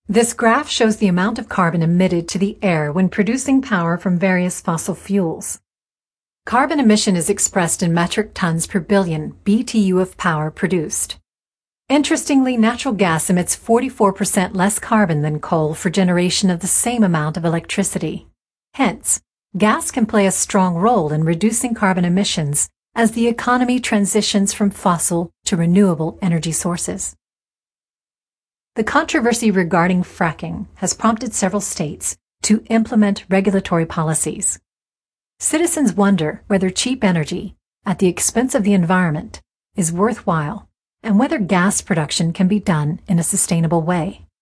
This graph shows the amount of carbon emitted to the air when producing power from various fossil fuels. Carbon emission is expressed in metric tons per billion BTU of power produced. Interestingly, natural gas emits 44% less carbon than coal for generation of the same amount of electricity. Hence, gas can play a strong role in reducing carbon emissions as the economy transitions from fossil to renewable energy sources. The controversy regarding fracking has prompted several states to implement regulatory policies. Citizens wonder whether cheap energy, at the expense of the environment, is worthwhile, and whether gas production can be done in a sustainable way.